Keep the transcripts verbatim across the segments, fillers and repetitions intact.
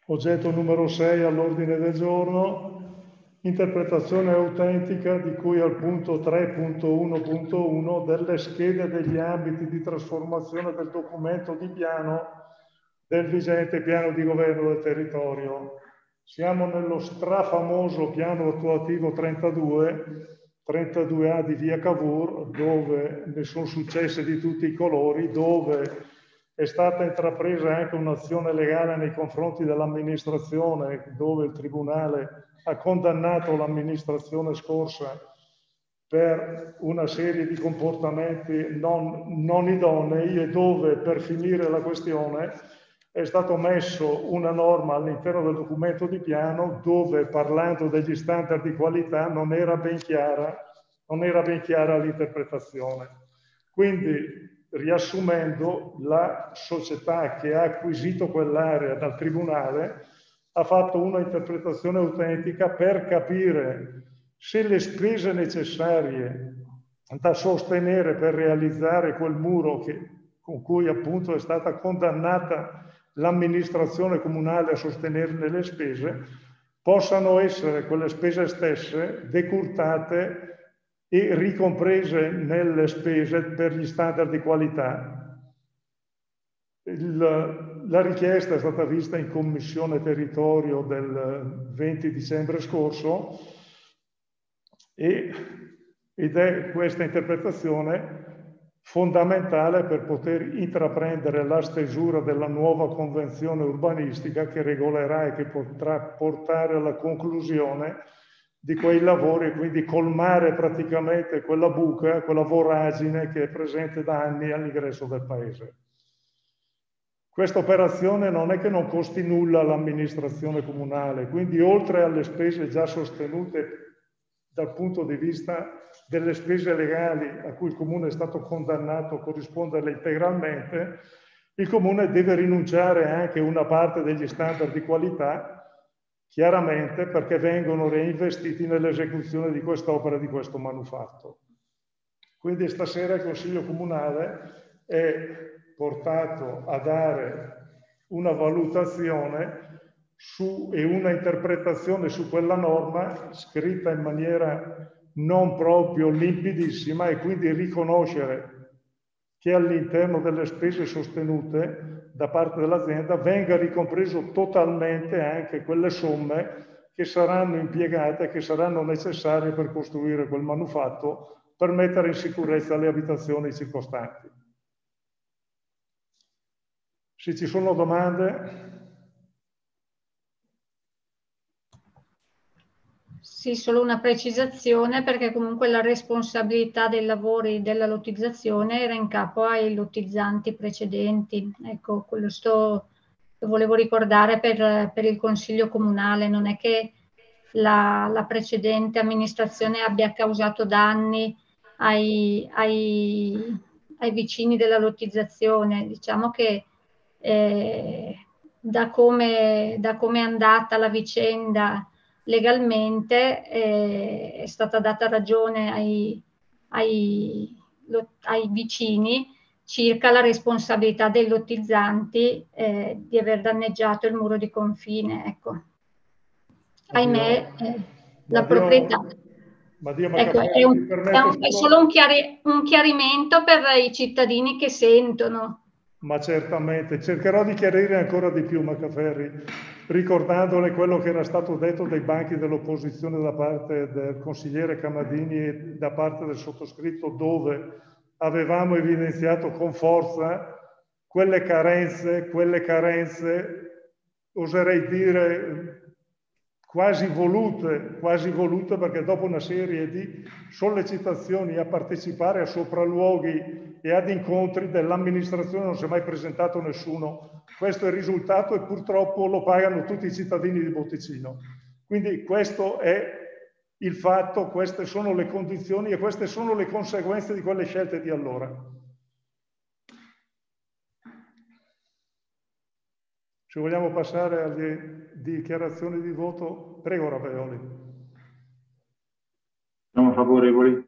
Oggetto numero sei all'ordine del giorno, interpretazione autentica di cui al punto tre punto uno punto uno delle schede degli ambiti di trasformazione del documento di piano del vigente piano di governo del territorio. Siamo nello strafamoso piano attuativo trentadue, trentadue A di via Cavour, dove ne sono successe di tutti i colori, dove è stata intrapresa anche un'azione legale nei confronti dell'amministrazione, dove il Tribunale ha condannato l'amministrazione scorsa per una serie di comportamenti non, non idonei e dove, per finire la questione, è stato messo una norma all'interno del documento di piano dove, parlando degli standard di qualità, non era ben chiara, non era ben chiara l'interpretazione. Quindi, riassumendo, la società che ha acquisito quell'area dal Tribunale ha fatto una interpretazione autentica per capire se le spese necessarie da sostenere per realizzare quel muro che, con cui appunto è stata condannata l'amministrazione comunale a sostenerne le spese, possano essere quelle spese stesse decurtate e ricomprese nelle spese per gli standard di qualità. Il, la richiesta è stata vista in Commissione Territorio del venti dicembre scorso e, ed è questa interpretazione fondamentale per poter intraprendere la stesura della nuova convenzione urbanistica che regolerà e che potrà portare alla conclusione di quei lavori e quindi colmare praticamente quella buca, quella voragine che è presente da anni all'ingresso del paese. Questa operazione non è che non costi nulla all'amministrazione comunale, quindi oltre alle spese già sostenute dal punto di vista delle spese legali a cui il Comune è stato condannato a corrisponderle integralmente, il Comune deve rinunciare anche a una parte degli standard di qualità, chiaramente perché vengono reinvestiti nell'esecuzione di quest'opera, di questo manufatto. Quindi stasera il Consiglio Comunale è portato a dare una valutazione su, e una interpretazione su quella norma scritta in maniera non proprio limpidissima e quindi riconoscere che all'interno delle spese sostenute da parte dell'azienda venga ricompreso totalmente anche quelle somme che saranno impiegate, che saranno necessarie per costruire quel manufatto, per mettere in sicurezza le abitazioni circostanti. Se ci sono domande... Sì, solo una precisazione, perché comunque la responsabilità dei lavori della lottizzazione era in capo ai lottizzanti precedenti. Ecco, quello sto, lo volevo ricordare per, per il Consiglio Comunale. Non è che la, la precedente amministrazione abbia causato danni ai, ai, ai vicini della lottizzazione. Diciamo che eh, da come, da come è andata la vicenda legalmente eh, è stata data ragione ai, ai, ai vicini circa la responsabilità dei lottizzanti eh, di aver danneggiato il muro di confine. Ecco. Ahimè, eh, la Dio, proprietà. ma Dio Ecco, è, un, è, un, è solo solo un, chiari, un chiarimento per i cittadini che sentono. Ma certamente, cercherò di chiarire ancora di più, Maccaferri, ricordandole quello che era stato detto dai banchi dell'opposizione da parte del consigliere Camadini e da parte del sottoscritto, dove avevamo evidenziato con forza quelle carenze, quelle carenze, oserei dire, quasi volute, quasi volute, perché dopo una serie di sollecitazioni a partecipare a sopralluoghi e ad incontri dell'amministrazione non si è mai presentato nessuno. Questo è il risultato e purtroppo lo pagano tutti i cittadini di Botticino. Quindi questo è il fatto, queste sono le condizioni e queste sono le conseguenze di quelle scelte di allora. Se vogliamo passare alle dichiarazioni di voto, prego Raveoli. Siamo favorevoli.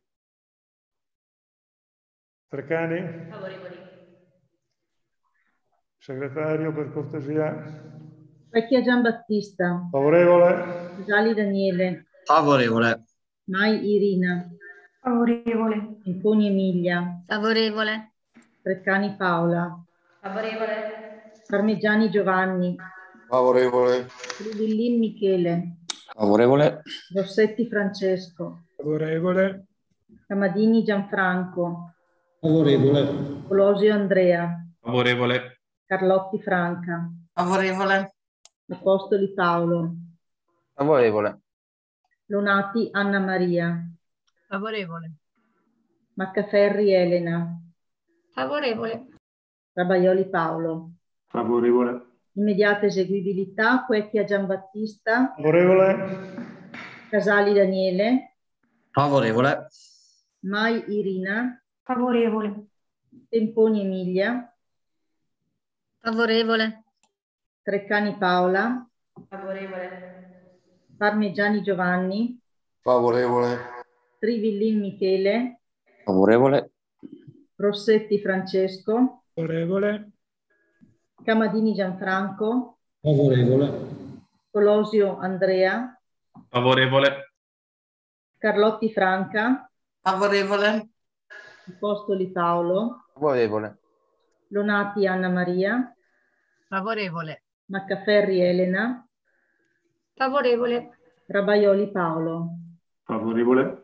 Treccani? Favorevoli. Segretario, per cortesia. Vecchia Giambattista. Favorevole. Casali Daniele. Favorevole. Mai Irina. Favorevole. Imponi Emilia. Favorevole. Treccani Paola. Favorevole. Parmigiani Giovanni. Favorevole. Rudillin Michele. Favorevole. Rossetti Francesco. Favorevole. Camadini Gianfranco. Favorevole. Colosio Andrea. Favorevole. Carlotti Franca. Favorevole. Apostoli Paolo. Favorevole. Lonati Anna Maria. Favorevole. Maccaferri Elena. Favorevole. Rabaioli Paolo. Favorevole. Immediata eseguibilità, Quecchia Giambattista. Favorevole. Casali Daniele. Favorevole. Mai Irina. Favorevole. Temponi Emilia. Favorevole. Treccani Paola. Favorevole. Parmigiani Giovanni. Favorevole. Trivillin Michele. Favorevole. Rossetti Francesco. Favorevole. Camadini Gianfranco. Favorevole. Colosio Andrea. Favorevole. Carlotti Franca. Favorevole. Apostoli Paolo. Favorevole. Lonati Anna Maria. Favorevole. Maccaferri Elena. Favorevole. Rabaioli Paolo. Favorevole.